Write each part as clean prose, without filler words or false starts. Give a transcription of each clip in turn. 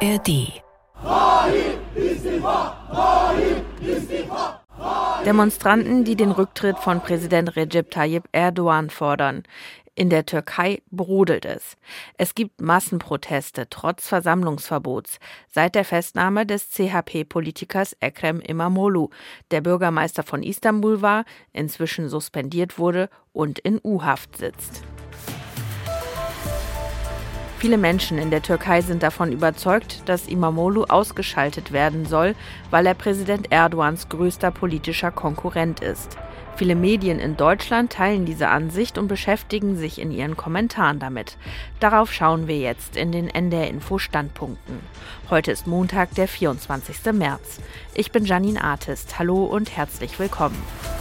ARD. Demonstranten, die den Rücktritt von Präsident Recep Tayyip Erdogan fordern. In der Türkei brodelt es. Es gibt Massenproteste trotz Versammlungsverbots seit der Festnahme des CHP-Politikers Ekrem İmamoğlu, der Bürgermeister von Istanbul war, inzwischen suspendiert wurde und in U-Haft sitzt. Viele Menschen in der Türkei sind davon überzeugt, dass İmamoğlu ausgeschaltet werden soll, weil er Präsident Erdogans größter politischer Konkurrent ist. Viele Medien in Deutschland teilen diese Ansicht und beschäftigen sich in ihren Kommentaren damit. Darauf schauen wir jetzt in den NDR-Info-Standpunkten. Heute ist Montag, der 24. März. Ich bin Janine Artist. Hallo und herzlich willkommen.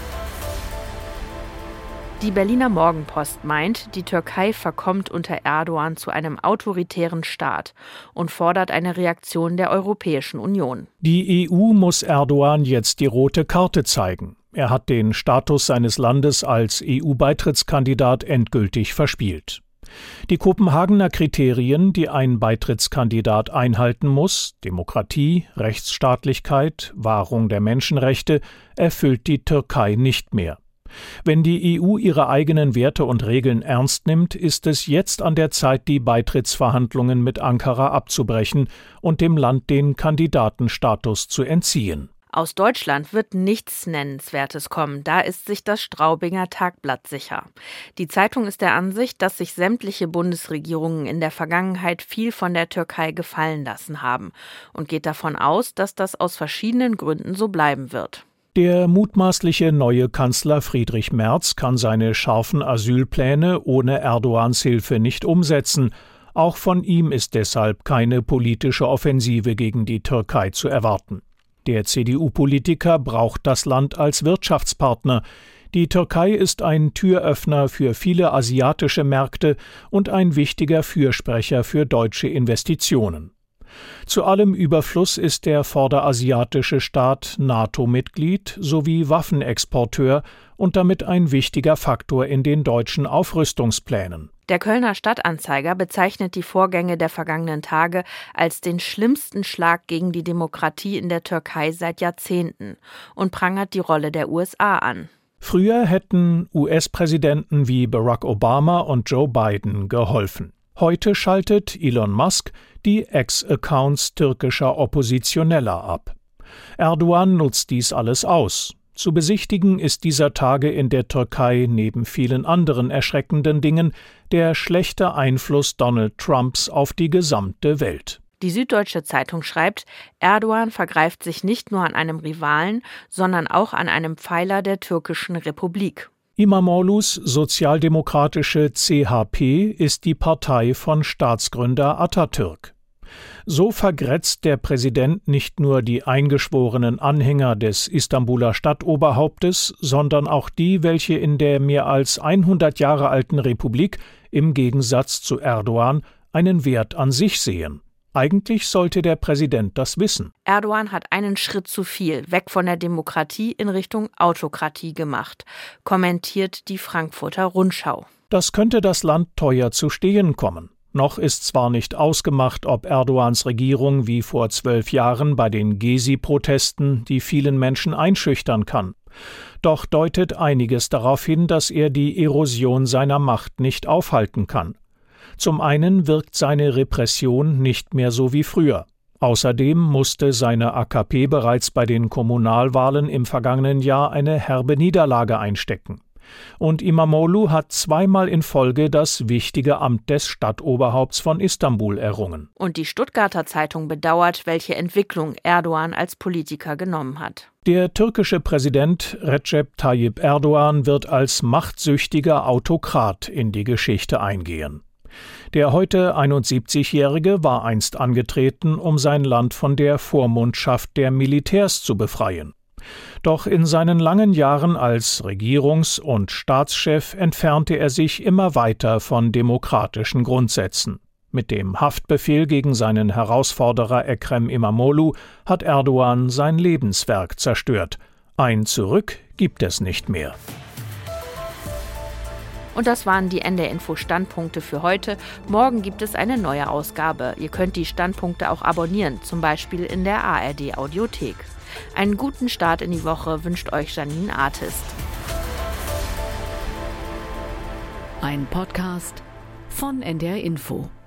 Die Berliner Morgenpost meint, die Türkei verkommt unter Erdogan zu einem autoritären Staat und fordert eine Reaktion der Europäischen Union. Die EU muss Erdogan jetzt die rote Karte zeigen. Er hat den Status seines Landes als EU-Beitrittskandidat endgültig verspielt. Die Kopenhagener Kriterien, die ein Beitrittskandidat einhalten muss, Demokratie, Rechtsstaatlichkeit, Wahrung der Menschenrechte, erfüllt die Türkei nicht mehr. Wenn die EU ihre eigenen Werte und Regeln ernst nimmt, ist es jetzt an der Zeit, die Beitrittsverhandlungen mit Ankara abzubrechen und dem Land den Kandidatenstatus zu entziehen. Aus Deutschland wird nichts Nennenswertes kommen, da ist sich das Straubinger Tagblatt sicher. Die Zeitung ist der Ansicht, dass sich sämtliche Bundesregierungen in der Vergangenheit viel von der Türkei gefallen lassen haben und geht davon aus, dass das aus verschiedenen Gründen so bleiben wird. Der mutmaßliche neue Kanzler Friedrich Merz kann seine scharfen Asylpläne ohne Erdogans Hilfe nicht umsetzen. Auch von ihm ist deshalb keine politische Offensive gegen die Türkei zu erwarten. Der CDU-Politiker braucht das Land als Wirtschaftspartner. Die Türkei ist ein Türöffner für viele asiatische Märkte und ein wichtiger Fürsprecher für deutsche Investitionen. Zu allem Überfluss ist der vorderasiatische Staat NATO-Mitglied sowie Waffenexporteur und damit ein wichtiger Faktor in den deutschen Aufrüstungsplänen. Der Kölner Stadtanzeiger bezeichnet die Vorgänge der vergangenen Tage als den schlimmsten Schlag gegen die Demokratie in der Türkei seit Jahrzehnten und prangert die Rolle der USA an. Früher hätten US-Präsidenten wie Barack Obama und Joe Biden geholfen. Heute schaltet Elon Musk die Ex-Accounts türkischer Oppositioneller ab. Erdogan nutzt dies alles aus. Zu besichtigen ist dieser Tage in der Türkei neben vielen anderen erschreckenden Dingen der schlechte Einfluss Donald Trumps auf die gesamte Welt. Die Süddeutsche Zeitung schreibt, Erdogan vergreift sich nicht nur an einem Rivalen, sondern auch an einem Pfeiler der türkischen Republik. İmamoğlu's sozialdemokratische CHP ist die Partei von Staatsgründer Atatürk. So vergrätzt der Präsident nicht nur die eingeschworenen Anhänger des Istanbuler Stadtoberhauptes, sondern auch die, welche in der mehr als 100 Jahre alten Republik im Gegensatz zu Erdogan einen Wert an sich sehen. Eigentlich sollte der Präsident das wissen. Erdogan hat einen Schritt zu viel, weg von der Demokratie in Richtung Autokratie gemacht, kommentiert die Frankfurter Rundschau. Das könnte das Land teuer zu stehen kommen. Noch ist zwar nicht ausgemacht, ob Erdogans Regierung wie vor 12 Jahren bei den Gezi-Protesten die vielen Menschen einschüchtern kann. Doch deutet einiges darauf hin, dass er die Erosion seiner Macht nicht aufhalten kann. Zum einen wirkt seine Repression nicht mehr so wie früher. Außerdem musste seine AKP bereits bei den Kommunalwahlen im vergangenen Jahr eine herbe Niederlage einstecken. Und İmamoğlu hat zweimal in Folge das wichtige Amt des Stadtoberhaupts von Istanbul errungen. Und die Stuttgarter Zeitung bedauert, welche Entwicklung Erdogan als Politiker genommen hat. Der türkische Präsident Recep Tayyip Erdogan wird als machtsüchtiger Autokrat in die Geschichte eingehen. Der heute 71-Jährige war einst angetreten, um sein Land von der Vormundschaft der Militärs zu befreien. Doch in seinen langen Jahren als Regierungs- und Staatschef entfernte er sich immer weiter von demokratischen Grundsätzen. Mit dem Haftbefehl gegen seinen Herausforderer Ekrem İmamoğlu hat Erdogan sein Lebenswerk zerstört. Ein Zurück gibt es nicht mehr. Und das waren die NDR-Info-Standpunkte für heute. Morgen gibt es eine neue Ausgabe. Ihr könnt die Standpunkte auch abonnieren, zum Beispiel in der ARD-Audiothek. Einen guten Start in die Woche wünscht euch Janine Artist. Ein Podcast von NDR Info.